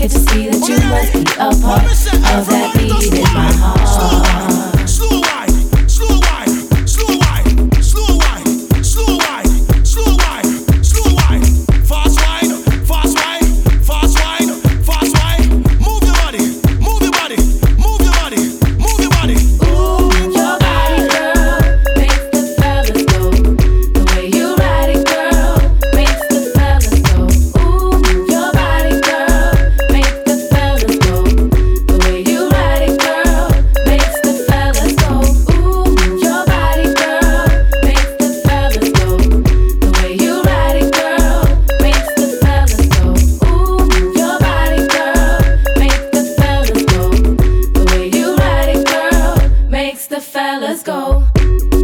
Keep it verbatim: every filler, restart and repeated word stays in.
get to see that you must be a part of that beat in my heart. Slow wine, slow wine, slow wine, slow wine, slow wine, slow wine, slow wine, fast wine, fast wine, fast wine, fast wine. Move your body, move your body, move your body, move your body. Ooh, your body, girl, makes the fellas go. The way you ride it, girl, makes the fellas go. Ooh, your body, girl, makes the fellas go. The way you ride it, girl, makes the fellas go. Ooh, your body, girl, makes the fellas go. The way you ride it, girl, makes the fellas go. Ooh, your body, girl, makes the fellas go. The way you ride it, girl, makes the fellas go.